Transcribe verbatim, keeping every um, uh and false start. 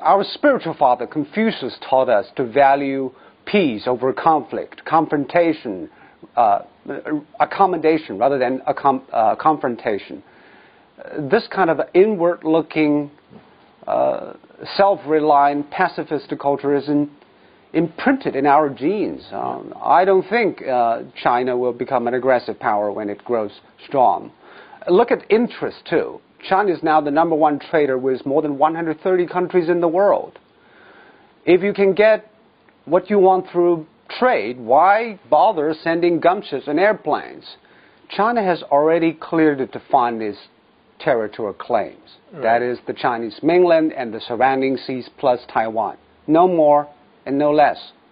our spiritual father, Confucius, taught us to value peace over conflict, confrontation, uh, accommodation rather than accom uh, confrontation. Uh, this kind of inward-looking, uh, self-reliant, pacifist culture is in, imprinted in our genes. Um, I don't think uh, China will become an aggressive power when it grows strong. Look at interest, too. China is now the number one trader with more than one hundred thirty countries in the world. If you can get what you want through trade, why bother sending gunships and airplanes? China has already clearly defined its territorial claims. Right. That is the Chinese mainland and the surrounding seas plus Taiwan. No more and no less.